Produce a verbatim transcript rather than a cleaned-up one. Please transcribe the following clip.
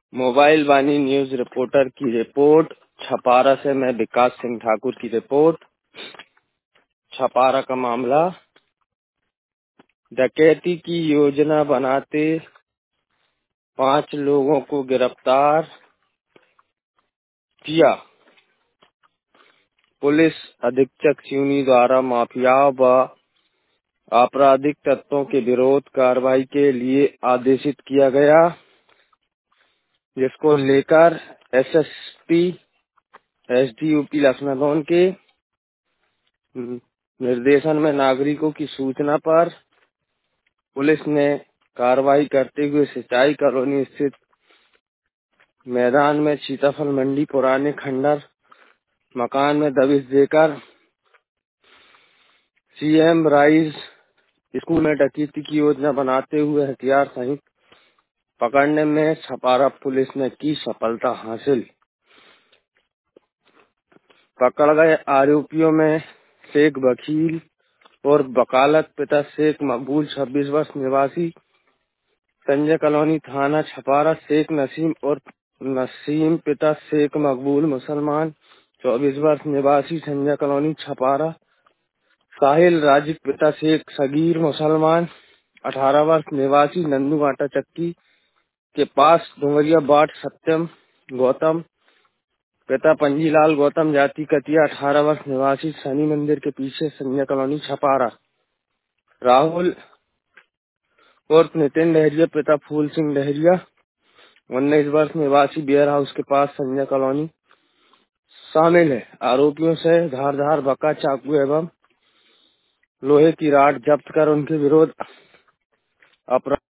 Mobile Vaani news reporter की report. Chhapara से मैं विकास सिंह ठाकुर की रिपोर्ट। छपारा का मामला, डकैती की योजना बनाते पांच लोगों को गिरफ्तार किया। पुलिस अधीक्षक सिवनी द्वारा माफियाओं व आपराधिक तत्वों के विरोध कार्रवाई के लिए आदेशित किया गया, जिसको लेकर एसएसपी एसडीओपी लखनऊ के निर्देशन में नागरिकों की सूचना पर पुलिस ने कार्रवाई करते हुए सिंचाई कॉलोनी स्थित मैदान में सीताफल मंडी पुराने खंडर मकान में दबिश देकर सीएम राइज स्कूल में डकैती की योजना बनाते हुए हथियार सहित पकड़ने में छपारा पुलिस ने की सफलता हासिल। पकड़ गए आरोपियों में शेख वकील और वकालत पिता शेख मकबूल छब्बीस वर्ष निवासी संजय कॉलोनी थाना छपारा, शेख नसीम और नसीम पिता शेख मकबूल मुसलमान चौबीस वर्ष निवासी संजय कॉलोनी छपारा, साहिल राजिक पिता शेख सगीर मुसलमान अठारह वर्ष निवासी नंदू आटा चक्की के पास डुंगरिया बाट, सत्यम गौतम पिता पंजीलाल गौतम जाति कतिया अठारह वर्ष निवासी शनि मंदिर के पीछे संजय कॉलोनी छपारा, राहुल और नितिन डहरिया पिता फूल सिंह डहरिया उन्नीस वर्ष निवासी बियर हाउस के पास संजय कॉलोनी शामिल है। आरोपियों से धारदार बक्का, चाकू एवं लोहे की राड जब्त कर उनके विरोध अपराध